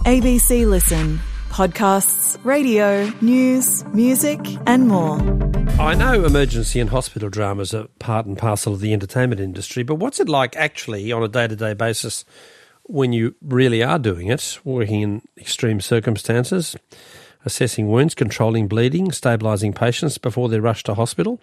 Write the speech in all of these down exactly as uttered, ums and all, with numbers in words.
A B C Listen. Podcasts, radio, news, music and more. I know emergency and hospital dramas are part and parcel of the entertainment industry, but what's it like actually on a day-to-day basis when you really are doing it, working in extreme circumstances, assessing wounds, controlling bleeding, stabilising patients before they're rushed to hospital?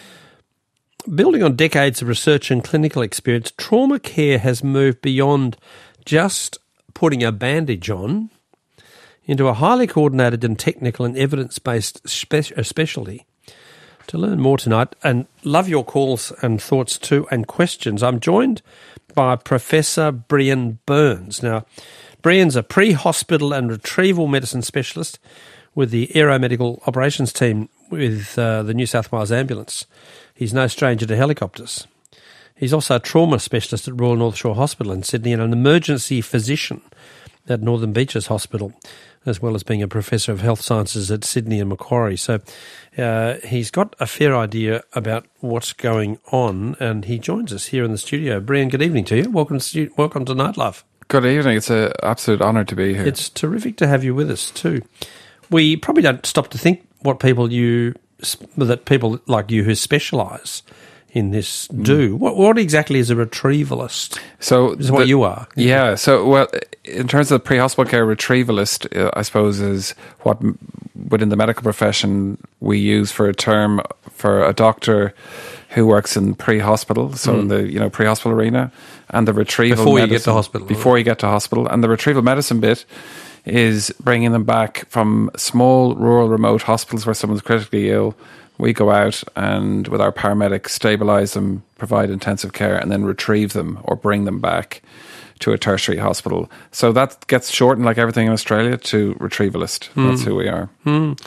Building on decades of research and clinical experience, trauma care has moved beyond just putting a bandage on into a highly coordinated and technical and evidence-based spe- specialty. To learn more tonight, and love your calls and thoughts too and questions, I'm joined by Professor Brian Burns. Now, Brian's a pre-hospital and retrieval medicine specialist with the aeromedical operations team with uh, the New South Wales Ambulance. He's no stranger to helicopters. He's also a trauma specialist at Royal North Shore Hospital in Sydney and an emergency physician at Northern Beaches Hospital, as well as being a professor of health sciences at Sydney and Macquarie. So uh, he's got a fair idea about what's going on, and he joins us here in the studio. Brian, good evening to you. Welcome to, stu- welcome to Night Love. Good evening. It's an absolute honour to be here. It's terrific to have you with us too. We probably don't stop to think what people you that people like you who specialise in this do. Mm. What, what exactly is a retrievalist? So this is what you are. Yeah. So, well, in terms of the pre-hospital care, retrievalist, uh, I suppose, is what within the medical profession we use for a term for a doctor who works in pre-hospital, so mm. in the you know pre-hospital arena, and the retrieval before medicine, you get to hospital. Before right? you get to hospital, and the retrieval medicine bit is bringing them back from small, rural, remote hospitals where someone's critically ill. We go out and, with our paramedics, stabilise them, provide intensive care, and then retrieve them or bring them back to a tertiary hospital. So that gets shortened, like everything in Australia, to retrievalist. Mm. That's who we are. Mm.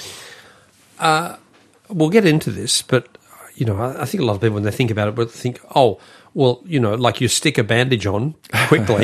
Uh, we'll get into this, but, you know, I, I think a lot of people, when they think about it, would think, oh, well, you know, like you stick a bandage on quickly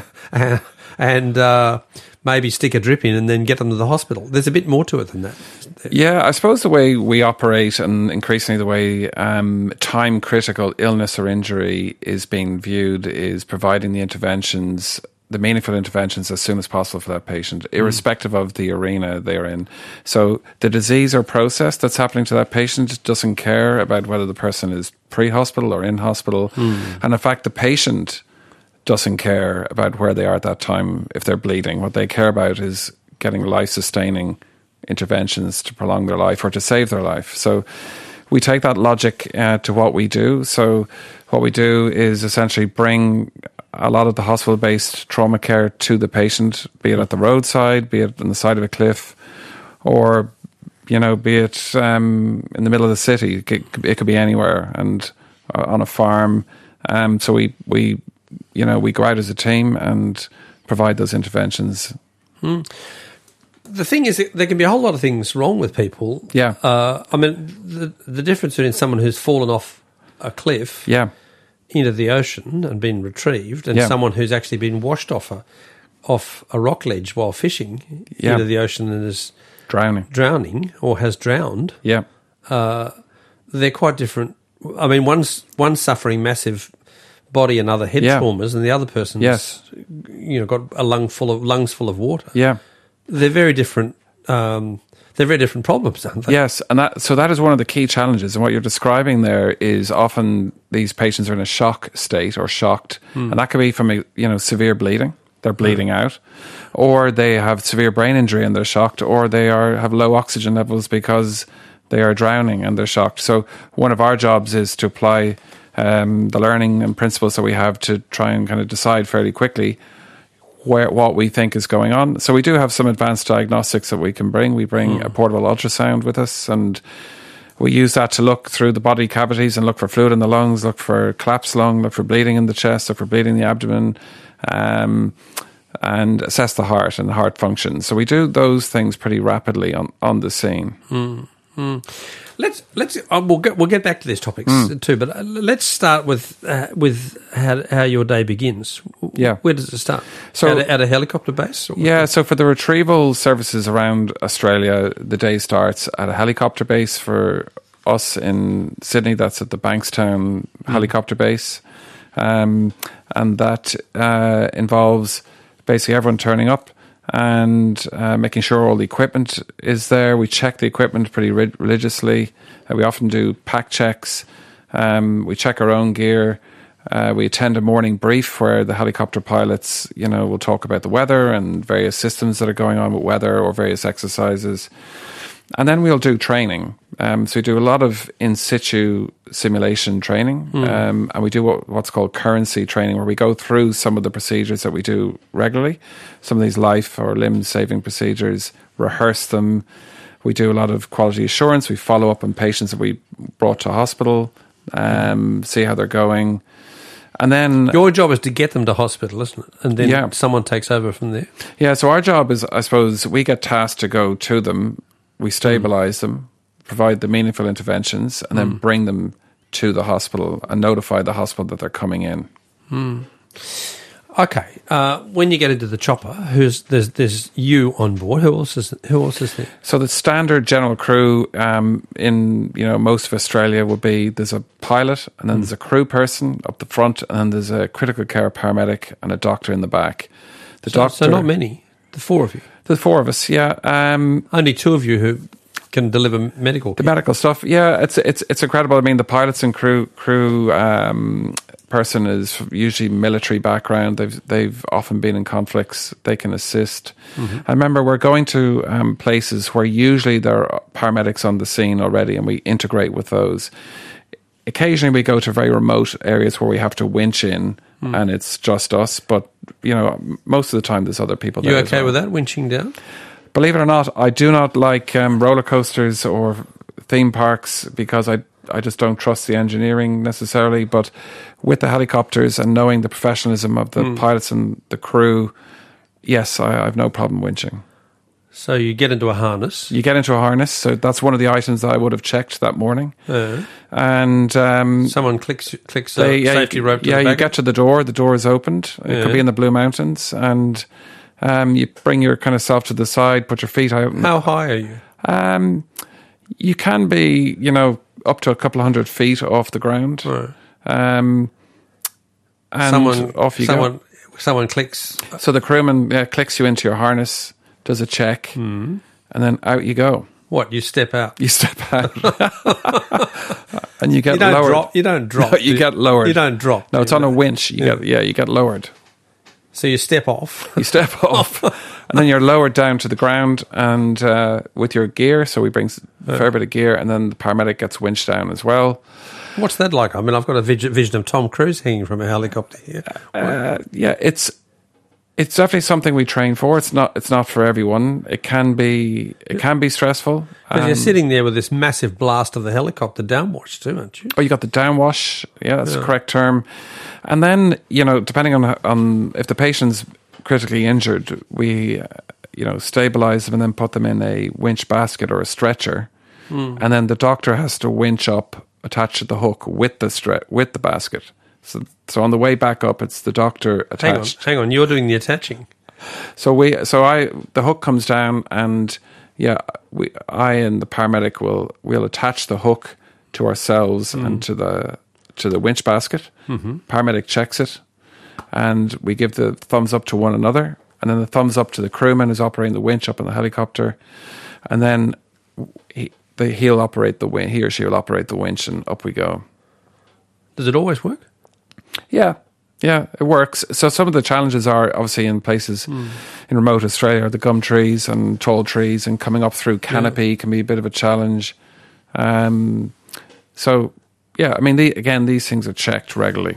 and uh, maybe stick a drip in and then get them to the hospital. There's a bit more to it than that. Yeah, I suppose the way we operate, and increasingly the way um, time-critical illness or injury is being viewed, is providing the interventions, the meaningful interventions as soon as possible for that patient, irrespective mm. of the arena they're in. So the disease or process that's happening to that patient doesn't care about whether the person is pre-hospital or in hospital. Mm. And in fact, the patient doesn't care about where they are at that time if they're bleeding. What they care about is getting life-sustaining interventions to prolong their life or to save their life. So we take that logic uh, to what we do. So what we do is essentially bring a lot of the hospital-based trauma care to the patient, be it at the roadside, be it on the side of a cliff, or, you know, be it um, in the middle of the city. It could, it could be anywhere, and uh, on a farm. Um, so we, we, you know, we go out as a team and provide those interventions. Hmm. The thing is, there can be a whole lot of things wrong with people. Yeah. Uh, I mean, the, the difference between someone who's fallen off a cliff yeah. into the ocean and been retrieved and yeah. someone who's actually been washed off a off a rock ledge while fishing yeah. into the ocean and is drowning, drowning or has drowned. Yeah. Uh, they're quite different. I mean, one's one's suffering massive body and other head yeah. traumas, and the other person's yes. you know got a lung full of lungs full of water. Yeah. They're very different. Um, they're very different problems, aren't they? Yes, and that, so that is one of the key challenges. And what you're describing there is often these patients are in a shock state or shocked, mm. and that could be from a, you know severe bleeding. They're bleeding mm. out, or they have severe brain injury and they're shocked, or they are have low oxygen levels because they are drowning and they're shocked. So one of our jobs is to apply um, the learning and principles that we have to try and kind of decide fairly quickly where what we think is going on. So we do have some advanced diagnostics that we can bring. We bring mm. a portable ultrasound with us, and we use that to look through the body cavities and look for fluid in the lungs, look for collapsed lung, look for bleeding in the chest, look for bleeding in the abdomen, um, and assess the heart and the heart function. So we do those things pretty rapidly on, on the scene. Mm. Mm. Let's let's uh, we'll get we'll get back to these topics mm. too, but uh, let's start with uh, with how how your day begins. Yeah, where does it start? So at a, at a helicopter base? Or yeah, so for the retrieval services around Australia, the day starts at a helicopter base. For us in Sydney, that's at the Bankstown mm. helicopter base, um, and that uh, involves basically everyone turning up and uh, making sure all the equipment is there. We check the equipment pretty rid- religiously. Uh, we often do pack checks. Um, we check our own gear. Uh, we attend a morning brief where the helicopter pilots, you know, will talk about the weather and various systems that are going on with weather or various exercises. And then we'll do training. Um, so we do a lot of in situ simulation training. Mm. Um, and we do what, what's called currency training, where we go through some of the procedures that we do regularly, some of these life or limb saving procedures, rehearse them. We do a lot of quality assurance. We follow up on patients that we brought to hospital, um, see how they're going. And then your job is to get them to hospital, isn't it? And then yeah. someone takes over from there. Yeah, so our job is, I suppose, we get tasked to go to them. We stabilise mm. them, provide the meaningful interventions, and mm. then bring them to the hospital and notify the hospital that they're coming in. Mm. Okay. Uh, when you get into the chopper, who's there's there's you on board. Who else is who else is there? So the standard general crew um, in you know most of Australia will be there's a pilot, and then mm. there's a crew person up the front, and then there's a critical care paramedic and a doctor in the back. The so, doctor. So not many. The four of you. The four of us, yeah. Um, Only two of you who can deliver medical. The medical stuff, yeah. It's it's it's incredible. I mean, the pilots and crew crew um, person is usually military background. They've they've often been in conflicts. They can assist. Mm-hmm. I remember we're going to um, places where usually there are paramedics on the scene already, and we integrate with those. Occasionally, we go to very remote areas where we have to winch in. Mm. And it's just us, but you know, most of the time there's other people there. You okay well. with that, winching down? Believe it or not, I do not like um, roller coasters or theme parks because I I just don't trust the engineering necessarily. But with the helicopters and knowing the professionalism of the mm. pilots and the crew, yes, I, I have no problem winching. So you get into a harness. You get into a harness. So that's one of the items that I would have checked that morning. Uh, and um, someone clicks clicks a they, safety yeah, rope to yeah, the you back. get to the door. The door is opened. It yeah. could be in the Blue Mountains. And um, you bring your kind of self to the side, put your feet out. How high are you? Um, you can be, you know, up to a couple of hundred feet off the ground. Right. Um, and someone, off you someone, go. Someone clicks. So the crewman yeah, clicks you into your harness, does a check, mm. and then out you go. What, you step out? You step out. And you get you don't lowered. Drop, you don't drop. No, you, you get lowered. You don't drop. No, it's on a winch. You yeah. get Yeah, you get lowered. So you step off. You step off. And then you're lowered down to the ground and uh, with your gear. So we bring a fair bit of gear, and then the paramedic gets winched down as well. What's that like? I mean, I've got a vision of Tom Cruise hanging from a helicopter here. Uh, yeah, it's... It's definitely something we train for. It's not. It's not for everyone. It can be. It can be stressful. Because um, you're sitting there with this massive blast of the helicopter downwash too, aren't you? Oh, you got the downwash. Yeah, that's yeah. the correct term. And then you know, depending on on if the patient's critically injured, we uh, you know stabilize them and then put them in a winch basket or a stretcher, mm. and then the doctor has to winch up, attached to the hook with the stre- with the basket. So, so on the way back up, it's the doctor attached. Hang on, hang on, you're doing the attaching. So we, so I, the hook comes down, and yeah, we, I and the paramedic will will attach the hook to ourselves mm. and to the to the winch basket. Mm-hmm. Paramedic checks it, and we give the thumbs up to one another, and then the thumbs up to the crewman who's operating the winch up in the helicopter, and then he, the, he'll operate the winch. He or she will operate the winch, and up we go. Does it always work? Yeah, yeah, it works. So some of the challenges are obviously in places mm. in remote Australia, the gum trees and tall trees, and coming up through canopy yeah. can be a bit of a challenge. Um, so, yeah, I mean, the, again, these things are checked regularly.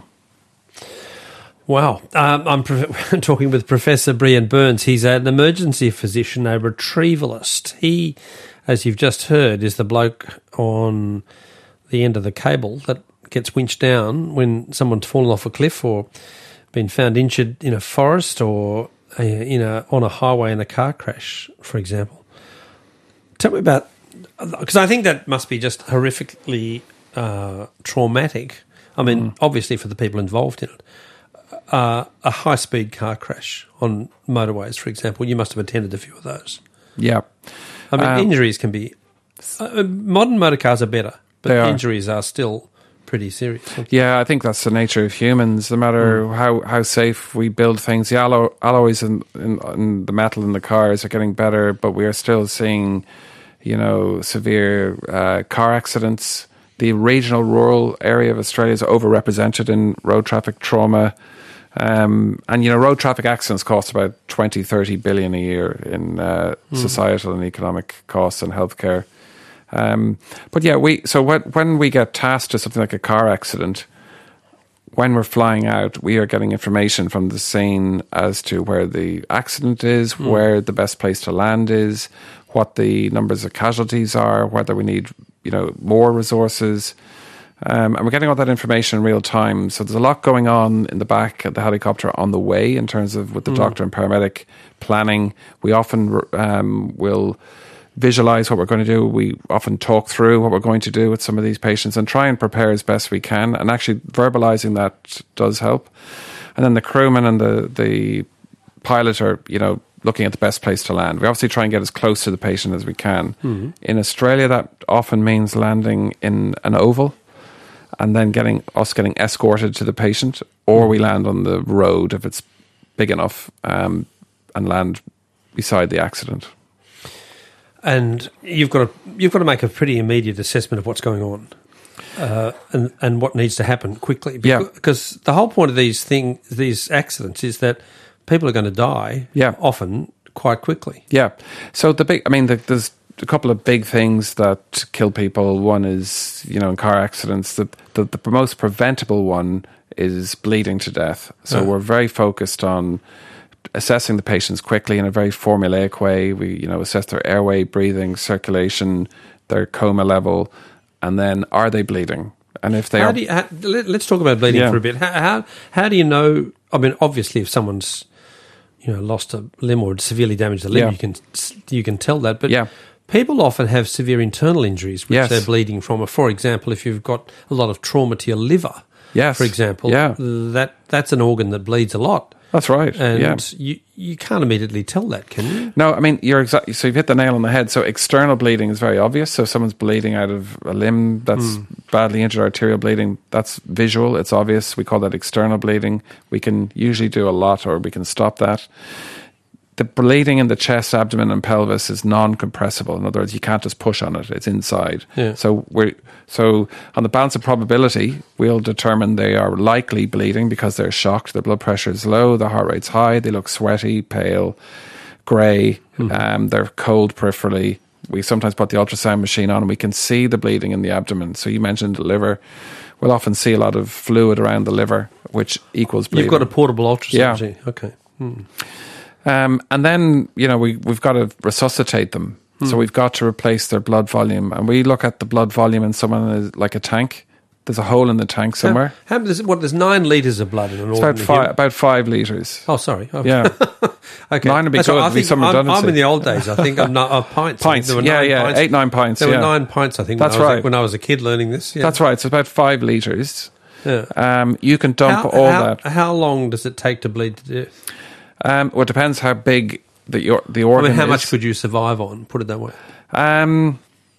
Wow. Um, I'm pro- talking with Professor Brian Burns. He's an emergency physician, a retrievalist. He, as you've just heard, is the bloke on the end of the cable that gets winched down when someone's fallen off a cliff or been found injured in a forest or a, in a, on a highway in a car crash, for example. Tell me about, because I think that must be just horrifically uh, traumatic. I mean, mm. obviously for the people involved in it. Uh, a high-speed car crash on motorways, for example, you must have attended a few of those. Yeah. I mean, um, injuries can be... Uh, modern motor cars are better, but injuries are. are still... pretty serious. Yeah, I think that's the nature of humans. No matter mm. how, how safe we build things, the allo- alloys in, in, in the metal in the cars are getting better, but we are still seeing, you know, severe uh, car accidents. The regional rural area of Australia is overrepresented in road traffic trauma. Um, and, you know, road traffic accidents cost about twenty, thirty billion a year in uh, mm. societal and economic costs and healthcare. Um, but yeah, we so when, when we get tasked to something like a car accident, when we're flying out, we are getting information from the scene as to where the accident is, mm. where the best place to land is, what the numbers of casualties are, whether we need, you know, more resources. Um, and we're getting all that information in real time. So there's a lot going on in the back of the helicopter on the way in terms of with the mm. doctor and paramedic planning. We often um, will visualize what we're going to do. We often talk through what we're going to do with some of these patients and try and prepare as best we can. And actually verbalizing that does help. And then the crewman and the, the pilot are, you know, looking at the best place to land. We obviously try and get as close to the patient as we can. Mm-hmm. In Australia, that often means landing in an oval and then getting us getting escorted to the patient, or we land on the road if it's big enough, um, and land beside the accident. And you've got to you've got to make a pretty immediate assessment of what's going on, uh, and and what needs to happen quickly. Because, yeah. because the whole point of these thing these accidents is that people are going to die. Yeah. Often quite quickly. Yeah. So the big, I mean, the, there's a couple of big things that kill people. One is, you know, in car accidents, the the, the most preventable one is bleeding to death. So oh. we're very focused on assessing the patients quickly in a very formulaic way. We, you know, assess their airway, breathing, circulation, their coma level, and then are they bleeding? And if they how are, do you, how, let's talk about bleeding yeah. for a bit. How, how how do you know? I mean, obviously, if someone's, you know, lost a limb or severely damaged a limb, yeah. you can you can tell that. But yeah. people often have severe internal injuries which yes. they're bleeding from. For example, if you've got a lot of trauma to your liver, yes. for example, yeah. that that's an organ that bleeds a lot. That's right. And yeah. you, you can't immediately tell that, can you? No, I mean, you're exactly, so you've hit the nail on the head. So external bleeding is very obvious. So if someone's bleeding out of a limb that's mm. badly injured, arterial bleeding, that's visual, it's obvious. We call that external bleeding. We can usually do a lot, or we can stop that. The bleeding in the chest, abdomen and pelvis is non-compressible. In other words, you can't just push on it. It's inside. Yeah. So we're so on the balance of probability, we'll determine they are likely bleeding because they're shocked. Their blood pressure is low, their heart rate's high, they look sweaty, pale, grey, mm-hmm. um, they're cold peripherally. We sometimes put the ultrasound machine on and we can see the bleeding in the abdomen. So you mentioned the liver. We'll often see a lot of fluid around the liver, which equals bleeding. You've got a portable ultrasound yeah. machine. Okay. Hmm. Um, and then, you know, we, we've got to resuscitate them. Hmm. So we've got to replace their blood volume. And we look at the blood volume in someone as like a tank. There's a hole in the tank somewhere. How, how, there's, what, there's nine litres of blood in an it's ordinary about five, human? about five litres. Oh, sorry. Okay. Yeah. Okay. Nine would be That's good. Right. I Be think some I'm, redundancy. I'm in the old days. I think I'm not uh, pints. Pints. There were yeah, nine yeah. pints. Eight, nine pints. There yeah. were nine pints, I think. That's when I was, right. When I was a kid learning this. Yeah. That's right. So about five litres. Yeah. Um, you can dump how, all how, that. How long does it take to bleed to death? Um, well, it depends how big the the organ I mean, how is. much could you survive on? Put it that way. Um,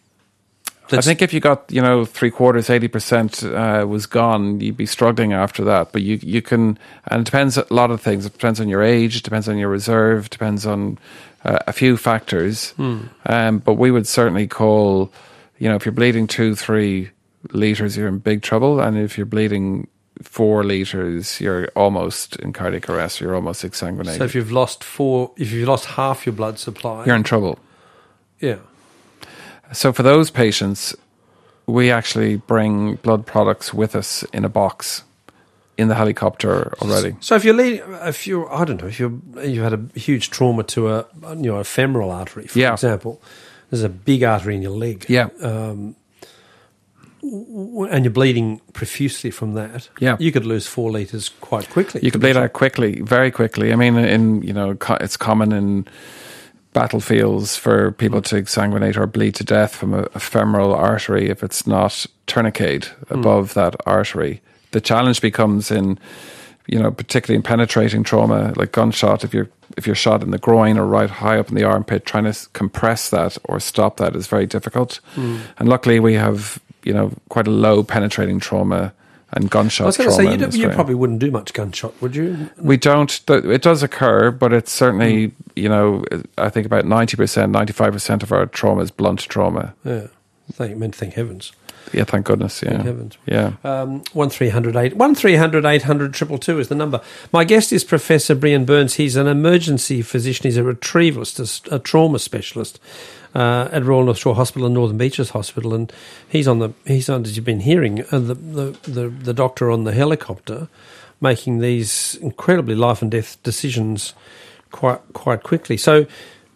That's, I think if you got, you know, three quarters, eighty percent uh, was gone, you'd be struggling after that. But you you can, and it depends a lot of things. It depends on your age, it depends on your reserve, depends on uh, a few factors. Hmm. Um, but we would certainly call, you know, if you're bleeding two, three litres, you're in big trouble. And if you're bleeding four litres, you're almost in cardiac arrest, you're almost exsanguinated. So if you've lost four, if you've lost half your blood supply, you're in trouble. Yeah. So for those patients, we actually bring blood products with us in a box in the helicopter already. So if you're leading, if you're, I don't know, if you you had a huge trauma to a, you know, a femoral artery, for yeah. example, there's a big artery in your leg. Yeah. Um, and you're bleeding profusely from that. Yeah. You could lose four litres quite quickly. You could bleed out quickly, very quickly. I mean, in, you know, it's common in battlefields for people to exsanguinate or bleed to death from a, a femoral artery if it's not tourniqueted above mm. that artery. The challenge becomes in, you know, particularly in penetrating trauma, like gunshot, if you're if you're shot in the groin or right high up in the armpit, trying to compress that or stop that is very difficult. Mm. And luckily we have, you know, quite a low penetrating trauma and gunshot I was going to trauma. say, you, do, you Australia. probably wouldn't do much gunshot, would you? We don't. It does occur, but it's certainly, mm. you know, I think about ninety percent, ninety-five percent of our trauma is blunt trauma. Yeah. Thank, I mean, thank heavens. Yeah, thank goodness. Yeah. Thank heavens. Yeah. Um, one three hundred eight one three hundred eight hundred two two two is the number. My guest is Professor Brian Burns. He's an emergency physician. He's a retrievalist, a, a trauma specialist uh, at Royal North Shore Hospital and Northern Beaches Hospital, and he's on the he's on. As you've been hearing, uh, the, the the the doctor on the helicopter making these incredibly life and death decisions quite quite quickly. So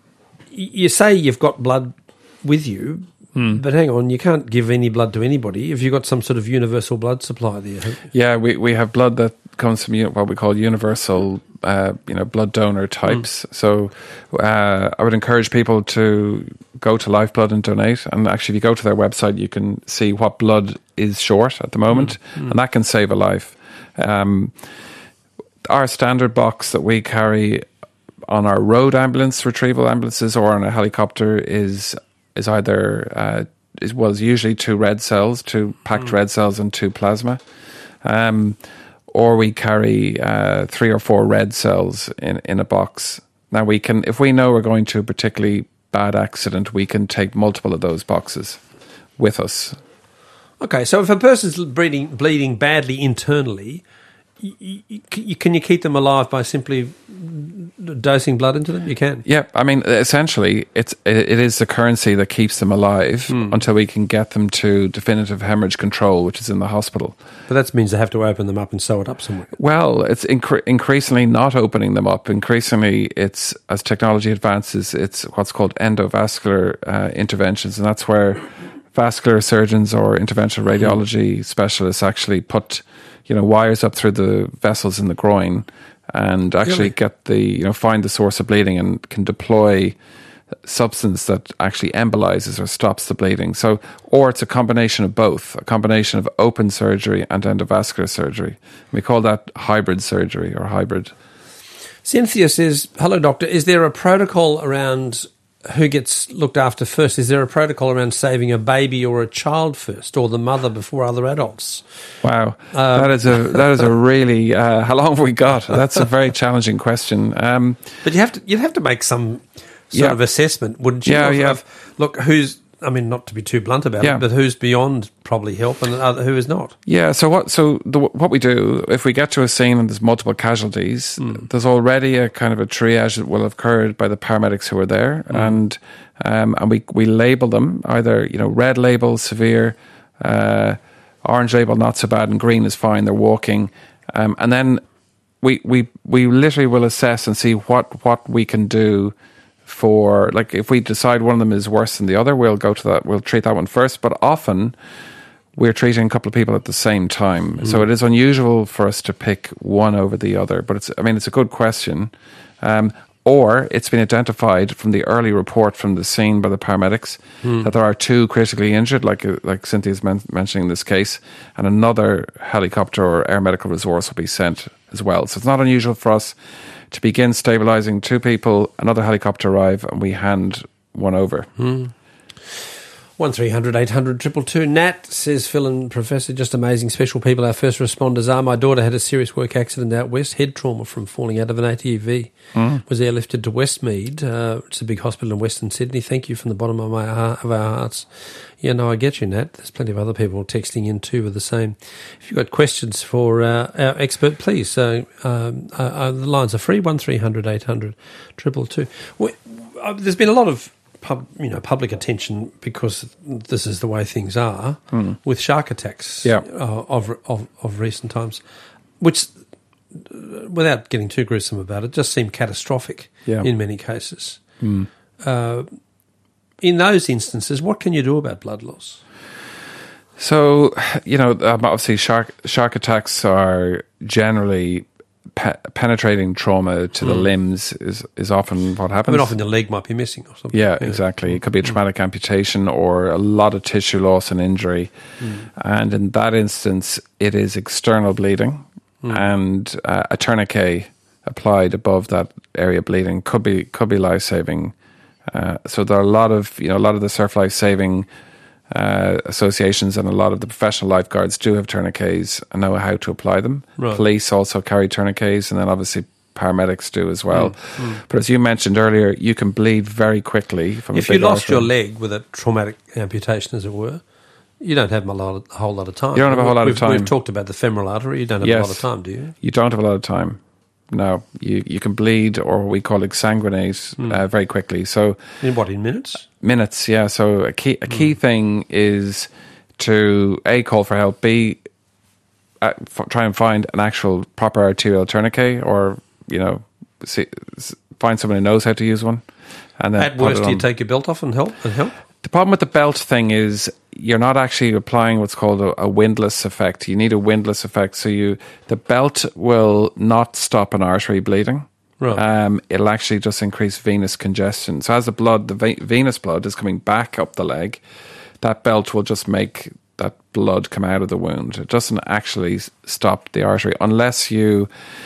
you say you've got blood with you. Mm. But hang on, you can't give any blood to anybody. Have you got some sort of universal blood supply there? Yeah, we, we have blood that comes from what we call universal, uh, you know, blood donor types. Mm. So uh, I would encourage people to go to Lifeblood and donate. And actually, if you go to their website, you can see what blood is short at the moment, mm. and that can save a life. Um, our standard box that we carry on our road ambulance retrieval ambulances or on a helicopter is is either uh, is was usually two red cells, two packed mm. red cells, and two plasma, um, or we carry uh, three or four red cells in in a box. Now we can, if we know we're going to a particularly bad accident, we can take multiple of those boxes with us. Okay, so if a person's bleeding bleeding badly internally, you, you, can you keep them alive by simply dosing blood into them? You can. Yeah, I mean, essentially, it's it is the currency that keeps them alive mm. until we can get them to definitive hemorrhage control, which is in the hospital. But that means they have to open them up and sew it up somewhere. Well, it's incre- increasingly not opening them up. Increasingly, it's as technology advances, it's what's called endovascular uh, interventions, and that's where vascular surgeons or interventional radiology mm. specialists actually put, you know, wires up through the vessels in the groin and actually really? get the, you know, find the source of bleeding and can deploy substance that actually embolizes or stops the bleeding. So, or it's a combination of both, a combination of open surgery and endovascular surgery. We call that hybrid surgery or hybrid. Cynthia says, hello, doctor. Is there a protocol around who gets looked after first? Is there a protocol around saving a baby or a child first, or the mother before other adults? Wow, um, that is a that is a really uh, how long have we got? That's a very challenging question. Um, but you have to you'd have to make some sort yeah. of assessment, wouldn't you? Yeah, of, yeah. Of, look, who's I mean, not to be too blunt about yeah. it, but who's beyond probably help and other, who is not? Yeah. So what? So the, what we do if we get to a scene and there's multiple casualties, mm. there's already a kind of a triage that will have occurred by the paramedics who are there, mm. and um, and we we label them either, you know, red label severe, uh, orange label not so bad, and green is fine. They're walking, um, and then we we we literally will assess and see what what we can do. For, like, if we decide one of them is worse than the other, we'll go to that, we'll treat that one first. But often we're treating a couple of people at the same time. Mm. So it is unusual for us to pick one over the other. But it's, I mean, it's a good question. Um, or it's been identified from the early report from the scene by the paramedics mm. that there are two critically injured, like like Cynthia's men- mentioning in this case, and another helicopter or air medical resource will be sent as well. So it's not unusual for us to begin stabilising two people, another helicopter arrive, and we hand one over. Mm. one three hundred eight hundred two two two. Nat says, Phil and Professor, just amazing special people our first responders are. My daughter had a serious work accident out west, head trauma from falling out of an A T V. Mm. Was airlifted to Westmead. Uh, it's a big hospital in Western Sydney. Thank you from the bottom of my heart, of our hearts. Yeah, no, I get you, Nat. There's plenty of other people texting in too with the same. If you've got questions for uh, our expert, please. Uh, um, uh, uh, the lines are free, one three hundred eight hundred two two two. Well, uh, there's been a lot of Pub, you know, public attention because this is the way things are mm. with shark attacks yeah. uh, of, of of recent times, which, without getting too gruesome about it, just seem catastrophic yeah. in many cases. Mm. Uh, in those instances, what can you do about blood loss? So, you know, um, obviously shark shark attacks are generally Pe- penetrating trauma to the mm. limbs is, is often what happens. I mean, often the leg might be missing or something. Yeah, yeah. exactly. It could be a traumatic mm. amputation or a lot of tissue loss and injury. Mm. And in that instance, it is external bleeding mm. and uh, a tourniquet applied above that area bleeding could be could be life-saving. Uh, so there are a lot of, you know, a lot of the surf life-saving uh, associations, and a lot of the professional lifeguards do have tourniquets and know how to apply them. Right. Police also carry tourniquets, and then obviously paramedics do as well. Mm, mm. But as you mentioned earlier, you can bleed very quickly from If a you big lost artery. your leg with a traumatic amputation, as it were, you don't have a, lot of, a whole lot of time. You don't have a whole lot of we've, time. We've talked about the femoral artery. You don't have Yes. a lot of time, do you? You don't have a lot of time. No, you, you can bleed, or what we call exsanguinate, Mm. uh, very quickly. So In what, in minutes? minutes, yeah. So a key a key Mm. thing is to A, call for help, B, uh, f- try and find an actual proper arterial tourniquet, or, you know, see, s- find someone who knows how to use one. And then At put worst, it do you on. take your belt off and help? And help? The problem with the belt thing is you're not actually applying what's called a, a windlass effect. You need a windlass effect. So you the belt will not stop an artery bleeding. Right. Um, it'll actually just increase venous congestion. So as the blood, the ve- venous blood is coming back up the leg, that belt will just make that blood come out of the wound. It doesn't actually s- stop the artery unless you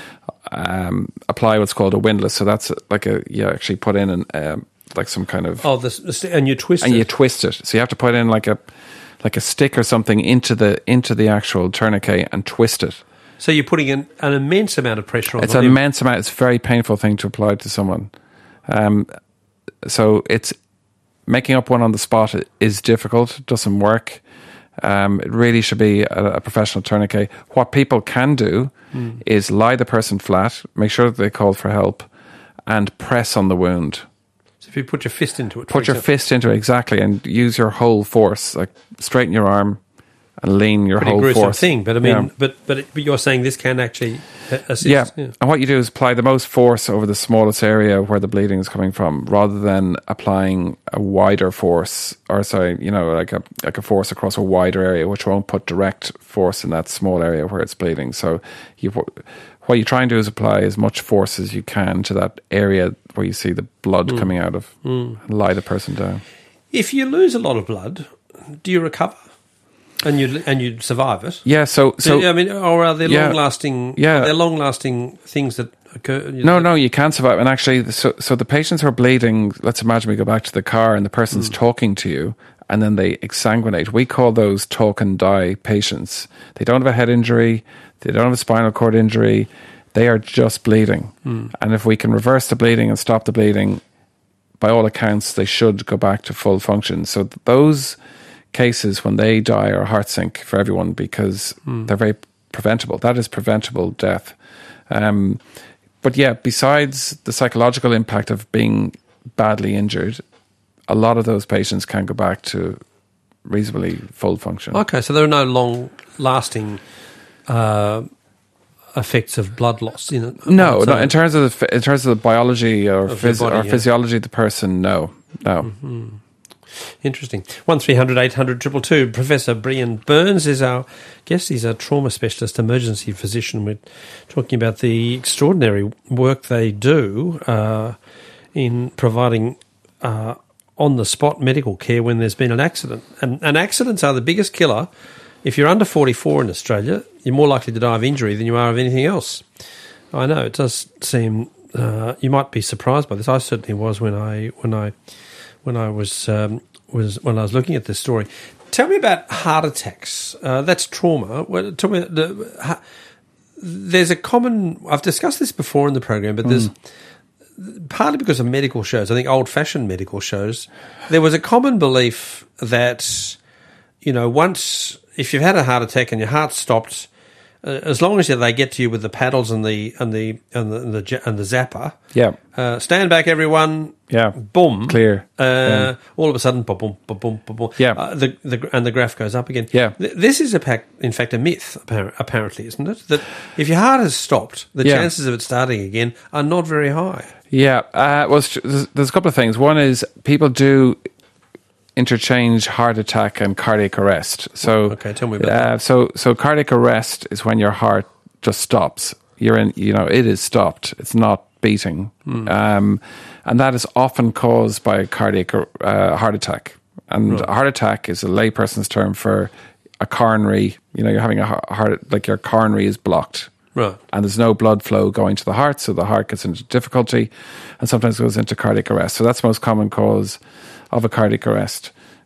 um, apply what's called a windlass. So that's like a you actually put in an um, like some kind of Oh, this, this, and you twist and it. you twist it. So you have to put in like a like a stick or something into the into the actual tourniquet and twist it. So you're putting an, an immense amount of pressure on It's the an limb. immense amount. It's a very painful thing to apply to someone. Um, so it's making up one on the spot is difficult. It doesn't work. Um, it really should be a, a professional tourniquet. What people can do Mm. is lie the person flat, make sure that they call for help, and press on the wound. So if you put your fist into it. for Put your example, fist into it, exactly, and use your whole force. Like straighten your arm and lean your Pretty whole gruesome force. thing, but I mean, Yeah. but, but it- but you're saying this can actually uh, assist. Yeah. And what you do is apply the most force over the smallest area where the bleeding is coming from, rather than applying a wider force, or sorry, you know, like a like a force across a wider area, which won't put direct force in that small area where it's bleeding. So you, what you try and do is apply as much force as you can to that area where you see the blood Mm. coming out of, and lie the person down. If you lose a lot of blood, do you recover? And you and you survive it? Yeah. So so So, I mean, or are there Yeah. long lasting? Yeah. Are there long lasting things that occur? No, no, you can survive. And actually, so so the patients who are bleeding, let's imagine we go back to the car and the person's talking to you and then they exsanguinate. We call those talk and die patients. They don't have a head injury. They don't have a spinal cord injury. They are just bleeding. And if we can reverse the bleeding and stop the bleeding, by all accounts, they should go back to full function. So th- those cases, when they die, are heart sink for everyone because they're very preventable. That is preventable death. Um, but yeah, besides the psychological impact of being badly injured, a lot of those patients can go back to reasonably full function. Okay, so there are no long lasting uh, effects of blood loss in it. No, So- no. In terms of the, in terms of the biology or, Of your phys- body, or yeah. physiology of the person, no, no. Interesting. One three hundred eight hundred triple two. Professor Brian Burns is our guest. He's a trauma specialist, emergency physician. We're talking about the extraordinary work they do uh, in providing uh, on-the-spot medical care when there's been an accident. And, and accidents are the biggest killer. If you're under forty-four in Australia, you're more likely to die of injury than you are of anything else. I know it does seem. Uh, you might be surprised by this. I certainly was when I when I. when I was um, was when I was looking at this story. Tell me about heart attacks. Uh, that's trauma. Well, tell me, the, ha, there's a common. I've discussed this before in the program, but there's partly because of medical shows. I think old-fashioned medical shows. There was a common belief that, you know, once if you've had a heart attack and your heart stopped, uh, as long as they get to you with the paddles and the and the and the and the, ja- and the zapper, Yeah, uh, stand back, everyone. yeah. Boom, Clear. Uh, Yeah. All of a sudden, boom, boom, boom, boom, boom, boom. Yeah. Uh, the, the and the graph goes up again. Yeah. Th- this is a pac- in fact a myth, appar- apparently, isn't it? That if your heart has stopped, the Yeah. chances of it starting again are not very high. Yeah, uh, well, it's- there's, there's a couple of things. One is people do interchange heart attack and cardiac arrest. So, Okay, tell me about uh, so, so cardiac arrest is when your heart just stops. You're in, you know, it is stopped. It's not beating, um, and that is often caused by a cardiac uh, heart attack. And a heart attack is a layperson's term for a coronary. You know, you're having a heart, like your coronary is blocked. Right. And there's no blood flow going to the heart, so the heart gets into difficulty and sometimes goes into cardiac arrest. So that's the most common cause of a cardiac arrest.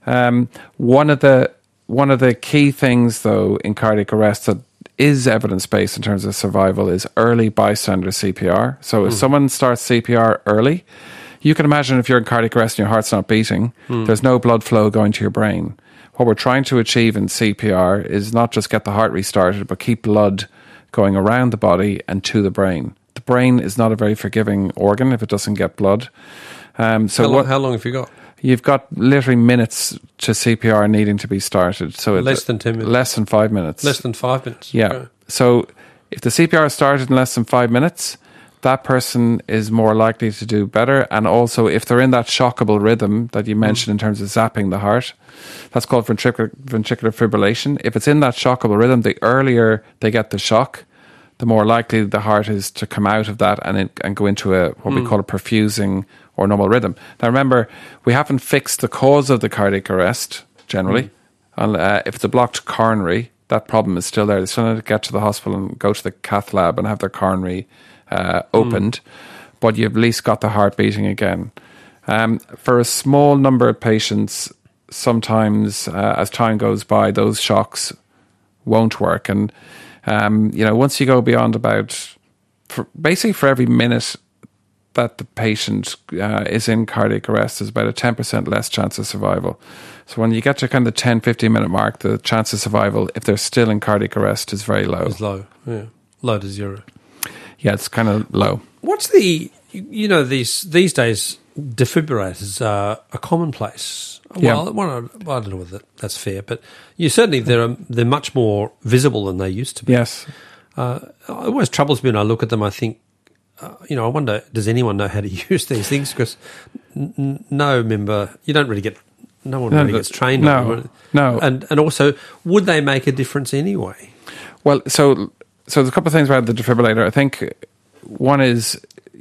Um, one of the one of the key things, though, in cardiac arrest that is evidence-based in terms of survival is early bystander C P R. So if mm. someone starts C P R early, you can imagine if you're in cardiac arrest and your heart's not beating, mm. there's no blood flow going to your brain. What we're trying to achieve in C P R is not just get the heart restarted, but keep blood going around the body and to the brain. The brain is not a very forgiving organ if it doesn't get blood. Um, so how long, what, how long have you got? You've got literally minutes to C P R needing to be started. So less than ten minutes. Less than five minutes. Less than five minutes. Yeah. Okay. So if the C P R started in less than five minutes, that person is more likely to do better. And also, if they're in that shockable rhythm that you mentioned mm. in terms of zapping the heart, that's called ventricular, ventricular fibrillation. If it's in that shockable rhythm, the earlier they get the shock, the more likely the heart is to come out of that and, it, and go into a what mm. we call a perfusing or normal rhythm. Now remember, we haven't fixed the cause of the cardiac arrest, generally. Mm. And, uh, if it's a blocked coronary, that problem is still there. They still need to get to the hospital and go to the cath lab and have their coronary uh, opened. Mm. But you've at least got the heart beating again. Um, for a small number of patients, sometimes uh, as time goes by, those shocks won't work. And, um, you know, once you go beyond about, for, basically for every minute that the patient uh, is in cardiac arrest, there's about a ten percent less chance of survival. So when you get to kind of the ten, fifteen minute mark, the chance of survival, if they're still in cardiac arrest, is very low. It's low, yeah. Low to zero. Yeah, it's kind of low. What's the, you know, these these days, defibrillators are a commonplace. Well, yeah. well, I don't know whether that's fair, but you certainly they're they're much more visible than they used to be. Yes. Uh, it always troubles me when I look at them. I think, uh, you know, I wonder, does anyone know how to use these things? Because n- n- no member, you don't really get, no one no, really gets trained no, on them. No, and and also, would they make a difference anyway? Well, so so there's a couple of things about the defibrillator. I think one is,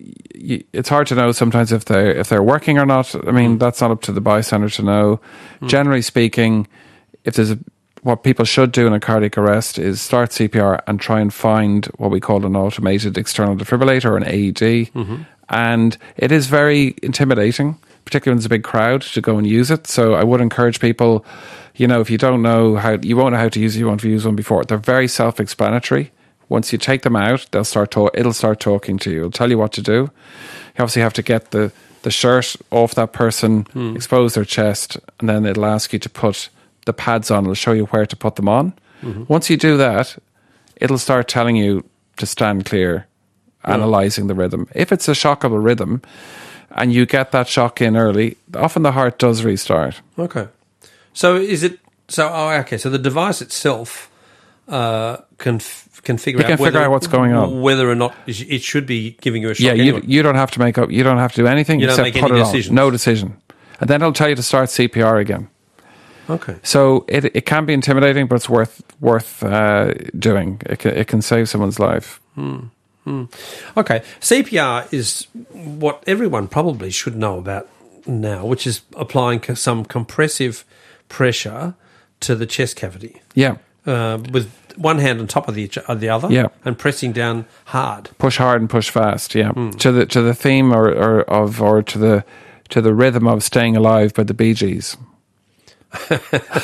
it's hard to know sometimes if they're, if they're working or not. I mean, mm. that's not up to the bystander to know. Mm. Generally speaking, if there's a, what people should do in a cardiac arrest is start C P R and try and find what we call an automated external defibrillator or an A E D. Mm-hmm. And it is very intimidating, particularly when there's a big crowd, to go and use it. So I would encourage people, you know, if you don't know how, you won't know how to use it, you won't have used one before. They're very self-explanatory. Once you take them out, they'll start to, it'll start talking to you. It'll tell you what to do. You obviously have to get the, the shirt off that person, hmm. expose their chest, and then it'll ask you to put the pads on. It'll show you where to put them on. Mm-hmm. Once you do that, it'll start telling you to stand clear, yeah. analysing the rhythm. If it's a shockable rhythm and you get that shock in early, often the heart does restart. Okay. So is it, so, oh, okay, so the device itself uh, can can figure you out can whether, figure out what's going on, whether or not it should be giving you a shock. Yeah, you, anyway. you don't have to make up. You don't have to do anything you except don't make put any it decisions. on. No decision, and then it'll tell you to start C P R again. Okay. So it it can be intimidating, but it's worth worth uh, doing. It can, it can save someone's life. Hmm. Hmm. Okay, C P R is what everyone probably should know about now, which is applying some compressive pressure to the chest cavity. Yeah. Uh, with one hand on top of the of the other, yeah. and pressing down hard. Push hard and push fast, yeah. Mm. To the to the theme or, or of or to the to the rhythm of Staying Alive by the Bee Gees. So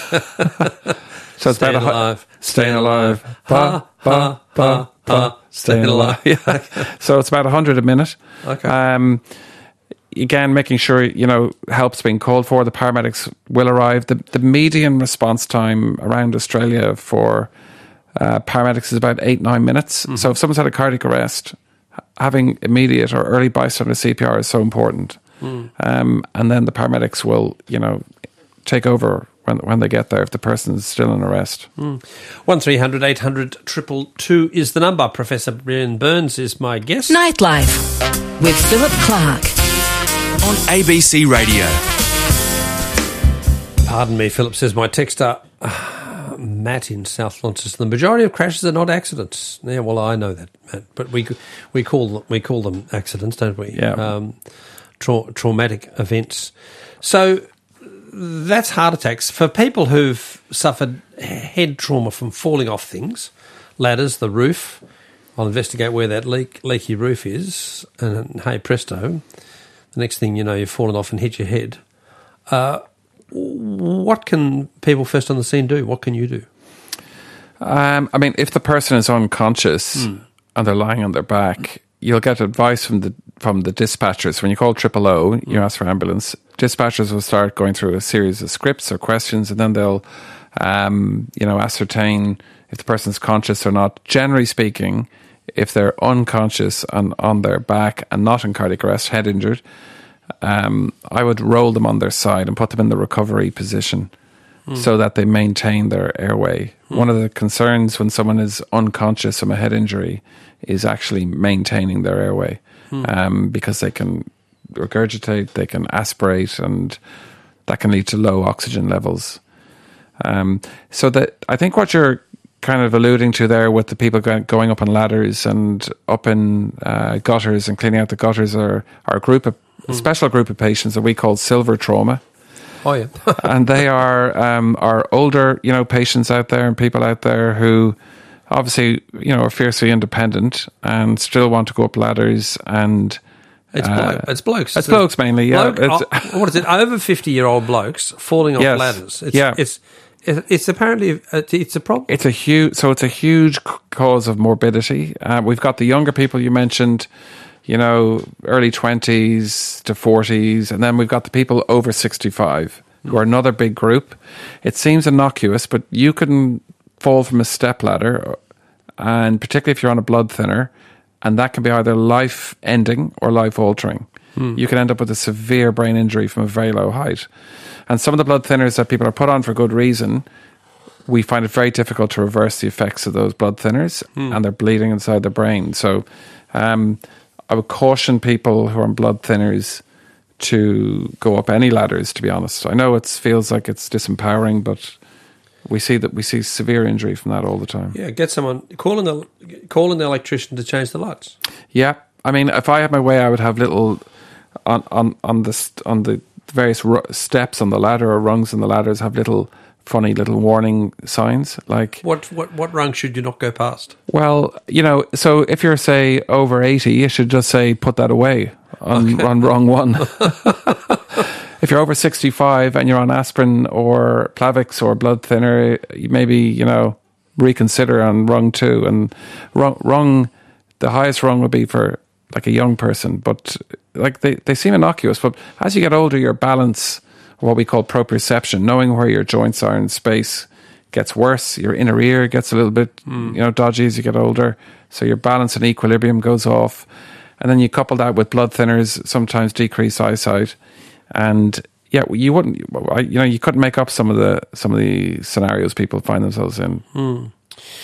it's staying about alive, a, staying alive, ba ba ba ba, staying alive. Yeah. So it's about a hundred a minute. Okay. Um, again, making sure, you know, help's being called for. The paramedics will arrive. The the median response time around Australia for uh, paramedics is about eight nine minutes. Mm-hmm. So if someone's had a cardiac arrest, having immediate or early bystander C P R is so important. Mm. Um, and then the paramedics will, you know, take over when when they get there if the person's still in arrest. Mm. one three hundred eight hundred two two is the number. Professor Brian Burns is my guest. Nightlife with Philip Clark on A B C Radio. Pardon me, Philip says my texter, uh, Matt in South Launceston. The majority of crashes are not accidents. Yeah, well, I know that, Matt, but we we call them, we call them accidents, don't we? Yeah. Um, tra- traumatic events. So that's heart attacks. For people who've suffered head trauma from falling off things, ladders, the roof, I'll investigate where that leak, leaky roof is, and hey presto, the next thing you know, you've fallen off and hit your head. Uh, what can people first on the scene do? What can you do? Um, I mean, if the person is unconscious mm. and they're lying on their back, you'll get advice from the from the dispatchers. When you call triple O, you ask for ambulance. Dispatchers will start going through a series of scripts or questions, and then they'll, um, you know, ascertain if the person's conscious or not. Generally speaking, if they're unconscious and on their back and not in cardiac arrest, head injured, um, I would roll them on their side and put them in the recovery position. Mm. So that they maintain their airway. Mm. One of the concerns when someone is unconscious from a head injury is actually maintaining their airway, mm. um, because they can regurgitate, they can aspirate, and that can lead to low oxygen levels. Um, so that I think what you're kind of alluding to there with the people going up on ladders and up in uh, gutters and cleaning out the gutters are, are a group of, mm. a special group of patients that we call silver trauma. Oh yeah, and they are um, are older, you know, patients out there and people out there who obviously, you know, are fiercely independent and still want to go up ladders. And it's uh, blo- it's blokes, it's blokes mainly. Yeah, bloke, it's, oh, what is it? Over fifty-year-old blokes falling off yes, ladders. It's, yeah, it's it's apparently it's a problem. It's a huge, so it's a huge cause of morbidity. Uh, we've got the younger people you mentioned. You know, early twenties to forties, and then we've got the people over sixty-five, who are another big group. It seems innocuous, but you can fall from a stepladder, and particularly if you're on a blood thinner, and that can be either life-ending or life-altering. Hmm. You can end up with a severe brain injury from a very low height. And some of the blood thinners that people are put on for good reason, we find it very difficult to reverse the effects of those blood thinners, hmm. and they're bleeding inside the brain. So, um... I would caution people who are on blood thinners to go up any ladders, to be honest. I know it feels like it's disempowering, but we see that we see severe injury from that all the time. Yeah, get someone, calling the, calling the electrician to change the lights. Yeah, I mean, if I had my way, I would have little, on, on, on, the, on the various ru- steps on the ladder or rungs on the ladders, have little funny little warning signs. Like what, what what rung should you not go past? Well, you know, so if you're, say, over eighty, you should just say, put that away on, okay. on rung one. If you're over sixty-five and you're on aspirin or Plavix or blood thinner, you maybe, you know, reconsider on rung two. And rung, rung, the highest rung would be for like a young person, but like they, they seem innocuous. But as you get older, your balance, what we call proprioception, knowing where your joints are in space, gets worse. Your inner ear gets a little bit, mm. you know, dodgy as you get older. So your balance and equilibrium goes off. And then you couple that with blood thinners, sometimes decrease eyesight. And yeah, you wouldn't, you know, you couldn't make up some of the some of the scenarios people find themselves in. Mm.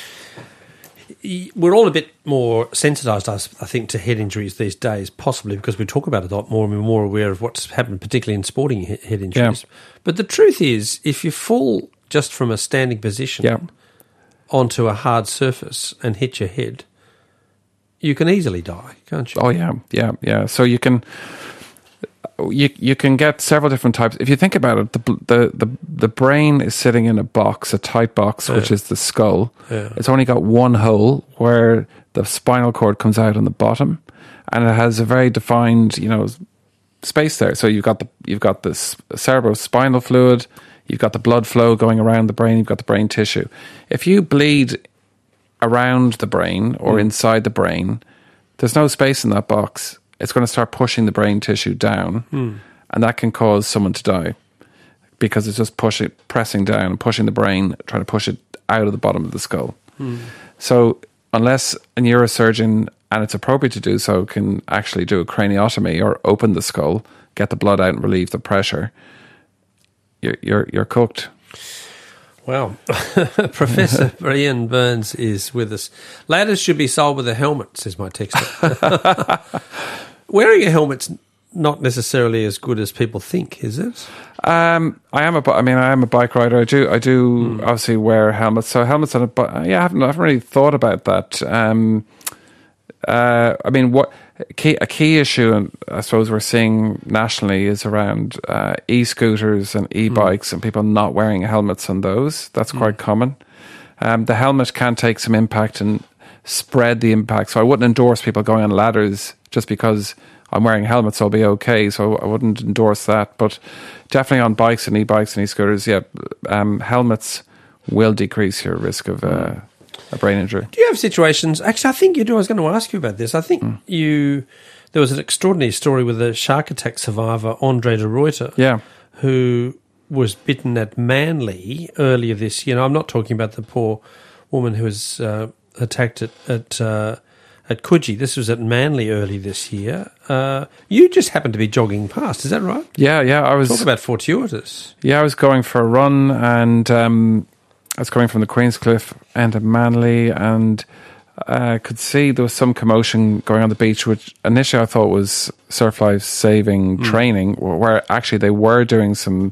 We're all a bit more sensitised, I think, to head injuries these days, possibly because we talk about it a lot more and we're more aware of what's happened, particularly in sporting head injuries. Yeah. But the truth is, if you fall just from a standing position yeah. onto a hard surface and hit your head, you can easily die, can't you? Oh, yeah, yeah, yeah. So you can... You you can get several different types. If you think about it, the the the, the brain is sitting in a box, a tight box, yeah. which is the skull. Yeah. It's only got one hole where the spinal cord comes out on the bottom, and it has a very defined, you know, space there. So you've got the you've got this cerebrospinal fluid, you've got the blood flow going around the brain, you've got the brain tissue. If you bleed around the brain or mm. inside the brain, there's no space in that box. It's going to start pushing the brain tissue down, mm. and that can cause someone to die because it's just pushing, pressing down and pushing the brain, trying to push it out of the bottom of the skull. Mm. So unless a neurosurgeon, and it's appropriate to do so, can actually do a craniotomy or open the skull, get the blood out and relieve the pressure, you're you're, you're cooked. Well, Professor Ian Burns is with us. Ladders should be sold with a helmet, says my texter. Wearing a helmet's not necessarily as good as people think, is it? Um, I am a, I mean, I am a bike rider. I do, I do mm. obviously wear helmets. So helmets on a bike. Yeah, I haven't, I haven't really thought about that. Um, uh, I mean, what key, a key issue, and I suppose we're seeing nationally, is around uh, e-scooters and e-bikes mm. and people not wearing helmets on those. That's quite mm. common. Um, the helmet can take some impact and spread the impact. So I wouldn't endorse people going on ladders just because I'm wearing helmets, I'll be okay. So I wouldn't endorse that. But definitely on bikes and e-bikes and e-scooters, yeah, um, helmets will decrease your risk of uh, a brain injury. Do you have situations? Actually, I think you do. I was going to ask you about this. I think mm. you. There was an extraordinary story with a shark attack survivor, Andre de Ruyter, yeah. who was bitten at Manly earlier this year. Now, I'm not talking about the poor woman who was uh, attacked at at, uh, at Coogee. This was at Manly early this year. Uh, you just happened to be jogging past. Is that right? Yeah, yeah. I was talk about fortuitous. Yeah, I was going for a run, and um, I was coming from the Queenscliff end of Manly, and I uh, could see there was some commotion going on the beach, which initially I thought was surf life saving mm. training, where actually they were doing some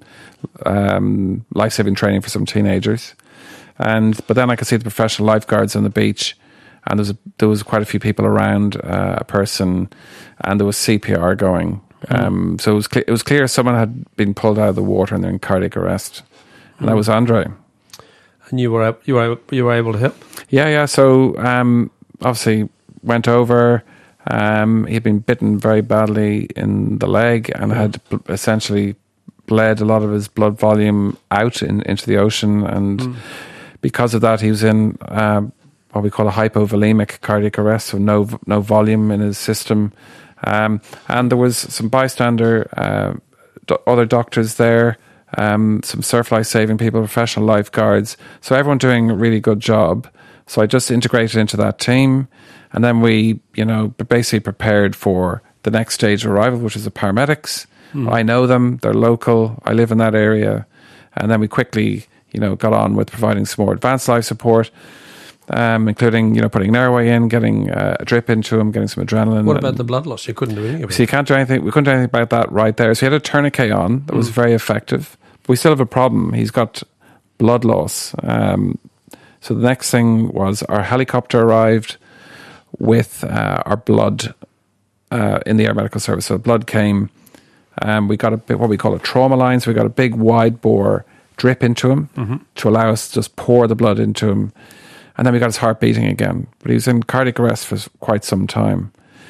um, life saving training for some teenagers. And but then I could see the professional lifeguards on the beach, and there was a, there was quite a few people around uh, a person, and there was C P R going. Mm. Um, so it was cl- it was clear someone had been pulled out of the water and they're in cardiac arrest, and mm. that was Andre. And you were you were you were able to help? Yeah, yeah. So um, obviously went over. Um, he'd been bitten very badly in the leg and mm. had b- essentially bled a lot of his blood volume out in, into the ocean, and mm. because of that, he was in uh, what we call a hypovolemic cardiac arrest, so no no volume in his system. Um, and there was some bystander, uh, do- other doctors there. Um, some surf life saving people, professional lifeguards. So everyone doing a really good job. So I just integrated into that team, and then we, you know, basically prepared for the next stage of arrival, which is the paramedics. Mm. I know them; they're local. I live in that area, and then we quickly, you know, got on with providing some more advanced life support, um, including, you know, putting an airway in, getting uh, a drip into him, getting some adrenaline. What about the blood loss? You couldn't do anything about it. So you can't do anything. We couldn't do anything about that right there. So he had a tourniquet on that was mm. very effective. But we still have a problem. He's got blood loss. Um, so the next thing was our helicopter arrived with uh, our blood uh, in the air medical service. So the blood came. Um, we got a bit, what we call a trauma line. So we got a big wide bore drip into him mm-hmm. to allow us to just pour the blood into him. And then we got his heart beating again. But he was in cardiac arrest for quite some time.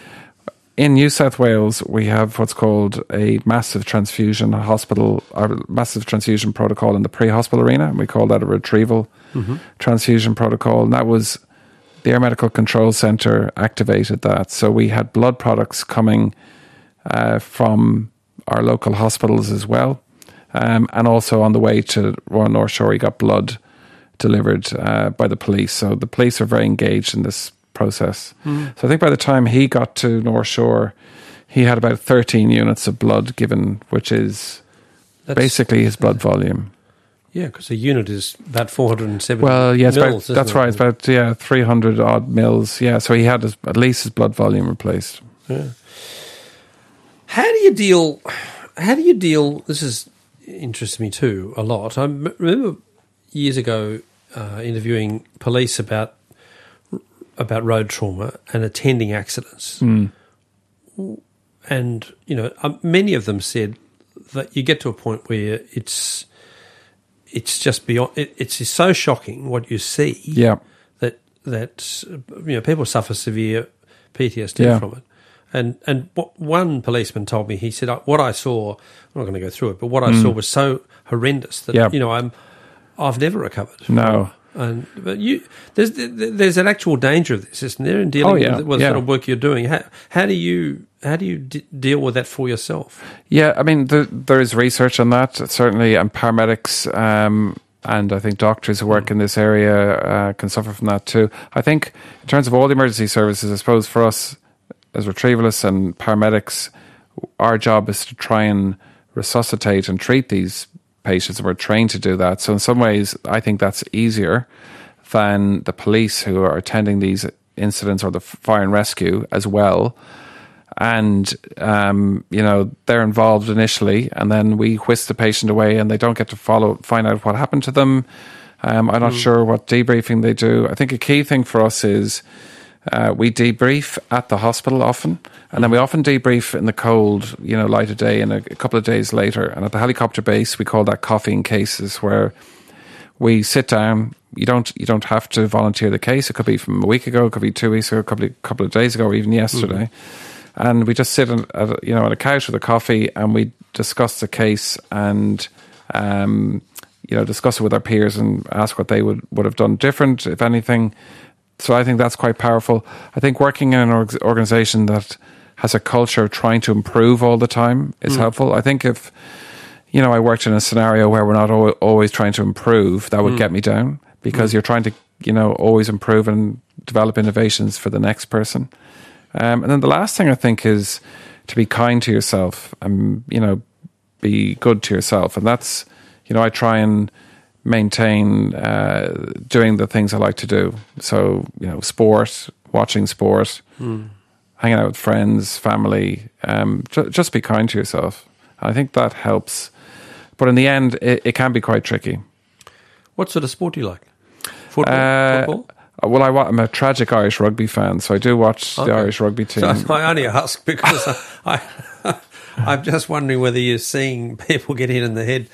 In New South Wales, we have what's called a massive transfusion hospital, or massive transfusion protocol in the pre-hospital arena. And we call that a retrieval mm-hmm. transfusion protocol. And that was the Air Medical Control Centre activated that. So we had blood products coming uh, from our local hospitals as well. Um, and also on the way to Royal North Shore, we got blood delivered uh, by the police. So the police are very engaged in this process. Mm. So I think by the time he got to North Shore, he had about thirteen units of blood given, which is that's, basically his blood volume. Yeah, because a unit is about four hundred seventy well, yeah, mils. About, that's it? right. It's about yeah three hundred odd mils. Yeah, so he had his, at least his blood volume replaced. Yeah. How do you deal? How do you deal? This is interests me too a lot. I remember years ago uh, interviewing police about about road trauma and attending accidents. Mm. And, you know, um, many of them said that you get to a point where it's it's just beyond, it, it's so shocking what you see yeah. that, that, you know, people suffer severe P T S D yeah. from it. And and what one policeman told me, he said, what I saw, I'm not going to go through it, but what I mm. saw was so horrendous that, yeah. you know, I'm, I've never recovered. No. And but you, there's there's an actual danger of this, isn't there? In dealing oh, yeah, with, with yeah. the sort of work you're doing, how, how do you how do you d- deal with that for yourself? Yeah, I mean, the, there is research on that certainly, and paramedics um, and I think doctors who work mm. in this area uh, can suffer from that too. I think in terms of all the emergency services, I suppose for us as retrievalists and paramedics, our job is to try and resuscitate and treat these patients, and we're trained to do that. So in some ways, I think that's easier than the police who are attending these incidents, or the fire and rescue as well. And, um, you know, they're involved initially, and then we whisk the patient away and they don't get to follow, find out what happened to them. Um, I'm not mm. sure what debriefing they do. I think a key thing for us is Uh, we debrief at the hospital often, and then we often debrief in the cold, you know, light of day, and a, a couple of days later. And at the helicopter base, we call that coffee in cases, where we sit down. You don't you don't have to volunteer the case. It could be from a week ago, it could be two weeks ago, a couple of, couple of days ago, or even yesterday. and we just sit on, at, a- you know, on a couch with a coffee, and we discuss the case and, um, you know, discuss it with our peers and ask what they would, would have done different, if anything. So I think that's quite powerful. I think working in an org- organization that has a culture of trying to improve all the time is mm. helpful. I think if, you know, I worked in a scenario where we're not al- always trying to improve, that would mm. get me down, because mm. you're trying to, you know, always improve and develop innovations for the next person. Um, and then the last thing I think is to be kind to yourself and, you know, be good to yourself. And that's, you know, I try and maintain uh, doing the things I like to do. So, you know, sport, watching sport, mm. hanging out with friends, family, um, ju- just be kind to yourself. I think that helps. But in the end, it, it can be quite tricky. What sort of sport do you like? Football? Uh, Football? Well, I, I'm a tragic Irish rugby fan, so I do watch okay. the Irish rugby team. So I only ask because I, I, I'm just wondering whether you're seeing people get hit in the head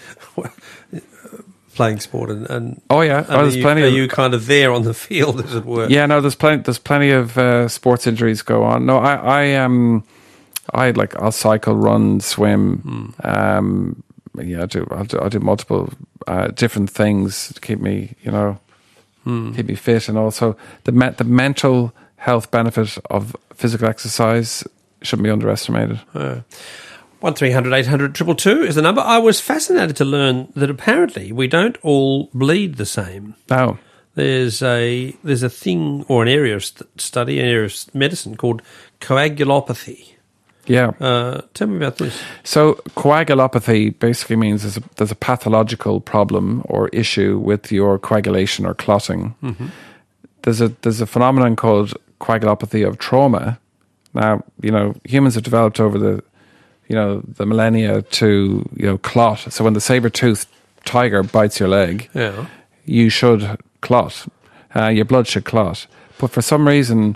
playing sport, and, and oh yeah, oh, there's you, plenty. Are of, you kind of there on the field, as it were? Yeah, no, there's plenty. There's plenty of uh, sports injuries go on. No, I, I um, I like I'll cycle, run, swim. Mm. Um, yeah, I do. I'll do, I'll do multiple uh, different things to keep me, you know, mm. keep me fit, and also the me- the mental health benefit of physical exercise shouldn't be underestimated. Uh. one three hundred eight hundred two two two is the number. I was fascinated to learn that apparently we don't all bleed the same. No. There's a there's a thing or an area of st- study, an area of medicine called coagulopathy. Yeah. Uh, tell me about this. So coagulopathy basically means there's a, there's a pathological problem or issue with your coagulation or clotting. Mm-hmm. There's a there's a phenomenon called coagulopathy of trauma. Now, you know, humans have developed over the you know, the millennia to, you know, clot. So when the saber-toothed tiger bites your leg, yeah. you should clot. Uh, your blood should clot. But for some reason,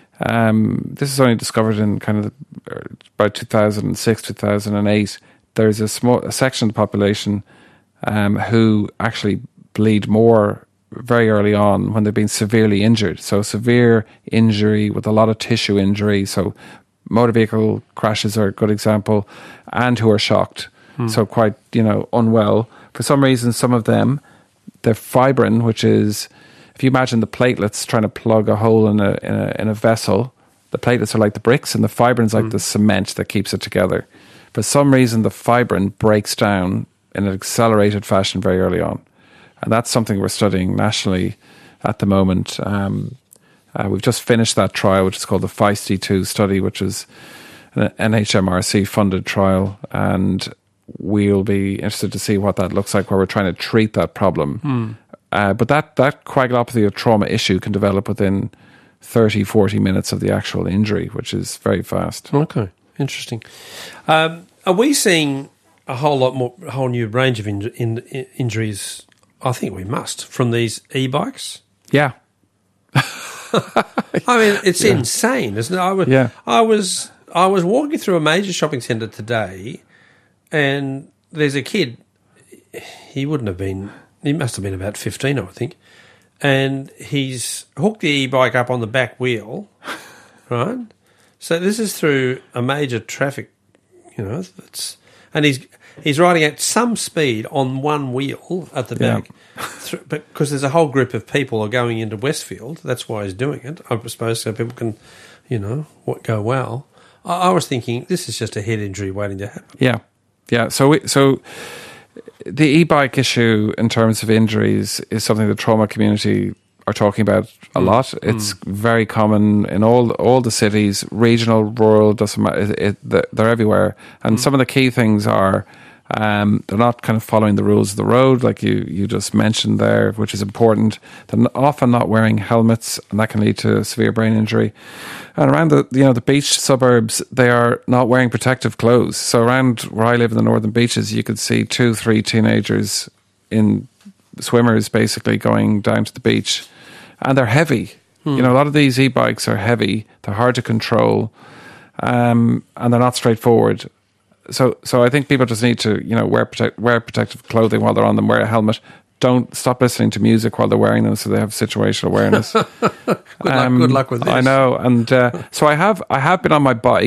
um, this is only discovered in kind of the, about two thousand six, two thousand eight. There's a small a section of the population um, who actually bleed more very early on when they've been severely injured. So severe injury with a lot of tissue injury. So motor vehicle crashes are a good example, and who are shocked, hmm. so quite, you know, unwell. For some reason, some of them, their fibrin, which is, if you imagine the platelets trying to plug a hole in a in a, in a vessel, the platelets are like the bricks, and the fibrin's like hmm. the cement that keeps it together. For some reason, the fibrin breaks down in an accelerated fashion very early on, and that's something we're studying nationally at the moment. Um, Uh, we've just finished that trial, which is called the Feisty two study, which is an N H M R C funded trial, and we'll be interested to see what that looks like, where we're trying to treat that problem. Mm. Uh, but that, that coagulopathy of trauma issue can develop within thirty, forty minutes of the actual injury, which is very fast. Okay, interesting. Um, are we seeing a whole lot more, a whole new range of in, in, in injuries? I think we must, from these e-bikes. Yeah. I mean, it's yeah. insane, isn't it? I was, yeah. I was, I was walking through a major shopping centre today, and there's a kid. He wouldn't have been. He must have been about fifteen, I would think, and he's hooked the e-bike up on the back wheel, right? So this is through a major traffic, you know, it's, and he's he's riding at some speed on one wheel at the back. Yeah. Because there's a whole group of people are going into Westfield. That's why he's doing it, I suppose, so people can, you know, what go well. I, I was thinking this is just a head injury waiting to happen. Yeah, yeah. So, we, so the e-bike issue in terms of injuries is something the trauma community are talking about a mm. lot. It's mm. very common in all all the cities, regional, rural, doesn't matter. It, it, they're everywhere, and mm. some of the key things are. Um, they're not kind of following the rules of the road, like you, you just mentioned there, which is important. They're often not wearing helmets, and that can lead to severe brain injury. And around the you know the beach suburbs, they are not wearing protective clothes. So around where I live in the northern beaches, you could see two, three teenagers in swimmers basically going down to the beach, and they're heavy. Hmm. You know, a lot of these e-bikes are heavy. They're hard to control, um, and they're not straightforward. So, so I think people just need to, you know, wear protect, wear protective clothing while they're on them. Wear a helmet. Don't stop listening to music while they're wearing them, so they have situational awareness. good luck. Um, good luck with this. I know, and uh, so I have. I have been on my bike,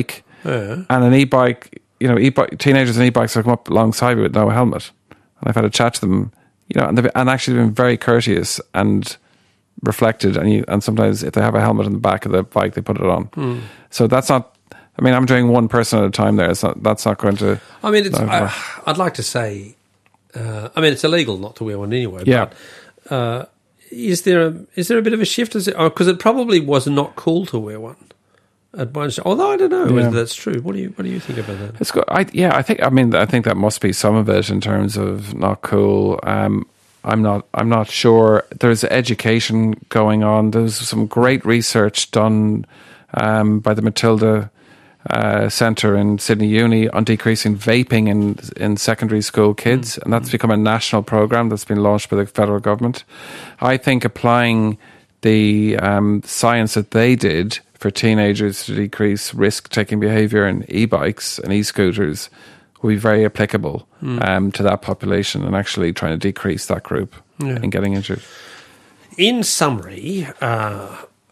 Yeah. and an e-bike, you know, e-bike, teenagers and e-bikes have come up alongside me with no helmet. And I've had a chat to them, you know, and they've and actually been very courteous and reflected. And you, and sometimes if they have a helmet on the back of the bike, they put it on. Mm. So that's not, I mean, I'm doing one person at a time there. It's not, that's not going to... I mean, it's, I, I'd like to say, uh, I mean, it's illegal not to wear one anyway. Yeah. But uh, is there a, is there a bit of a shift? Because it, oh, 'cause it probably was not cool to wear one. At one, although I don't know Yeah. whether that's true. What do you What do you think about that? It's good. I, yeah, I think. I mean, I think that must be some of it in terms of not cool. Um, I'm not. I'm not sure. There's education going on. There's some great research done um, by the Matilda uh, Centre in Sydney Uni on decreasing vaping in in secondary school kids, mm. and that's become a national program that's been launched by the federal government. I think applying the um, science that they did for teenagers to decrease risk-taking behaviour in e-bikes and e-scooters will be very applicable mm. um, to that population and actually trying to decrease that group yeah. in getting injured. In summary, uh,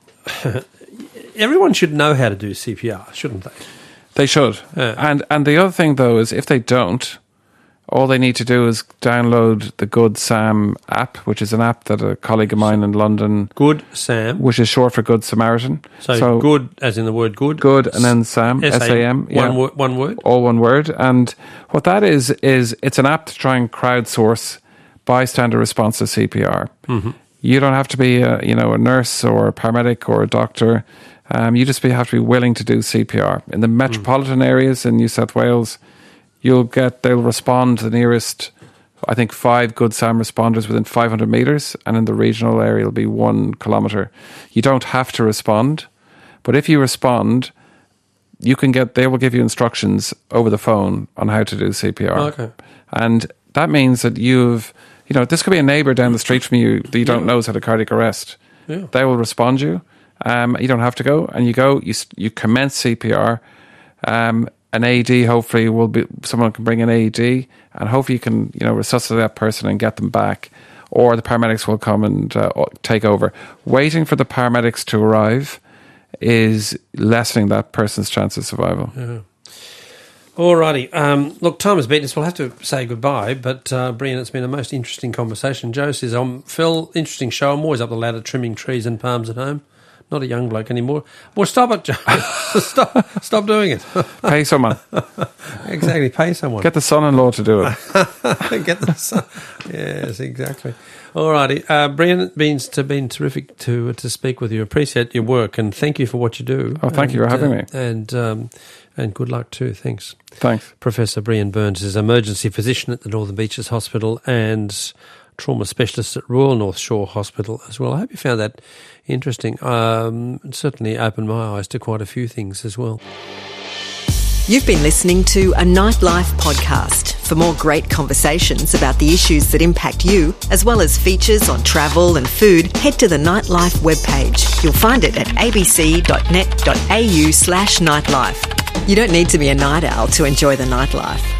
everyone should know how to do C P R, shouldn't they? They should. Yeah. And and the other thing, though, is if they don't, all they need to do is download the Good Sam app, which is an app that a colleague of mine in London... Good Sam. Which is short for Good Samaritan. So, so good as in the word good. Good and then Sam, S A M. Yeah. One, wo- one word? All one word. And what that is, is it's an app to try and crowdsource bystander response to C P R. Mm-hmm. You don't have to be a, you know, a nurse or a paramedic or a doctor. Um, you just be, have to be willing to do C P R. In the metropolitan mm. areas in New South Wales... You'll get, they'll respond to the nearest, I think, five Good Sam responders within five hundred metres, and in the regional area it'll be one kilometre. You don't have to respond, but if you respond, you can get, they will give you instructions over the phone on how to do C P R. Okay. And that means that you've, you know, this could be a neighbour down the street from you that you don't yeah. know has had a cardiac arrest. Yeah. They will respond you. Um, you don't have to go, and you go, you, you commence C P R. Um, An A E D, hopefully, will be someone can bring an A E D, and hopefully you can, you know, resuscitate that person and get them back, or the paramedics will come and uh, take over. Waiting for the paramedics to arrive is lessening that person's chance of survival. Yeah. Alrighty. Um, look, time has beaten us. We'll have to say goodbye, but uh, Brian, it's been a most interesting conversation. Joe says, um, Phil, interesting show. I'm always up the ladder trimming trees and palms at home. Not a young bloke anymore. Well, stop it, Joe. stop, stop doing it. Pay someone. Exactly, pay someone. Get the son-in-law to do it. Get the son. Yes, exactly. All righty. Uh, Brian, it's been, it's been terrific to to speak with you. Appreciate your work, and thank you for what you do. Oh, thank and, you for having uh, me. And um, and good luck too. Thanks. Thanks. Professor Brian Burns is emergency physician at the Northern Beaches Hospital and trauma specialist at Royal North Shore Hospital as well. I hope you found that interesting. Um, it certainly opened my eyes to quite a few things as well. You've been listening to a Nightlife podcast. For more great conversations about the issues that impact you, as well as features on travel and food, head to the Nightlife webpage. You'll find it at abc.net.au slash nightlife. You don't need to be a night owl to enjoy the nightlife.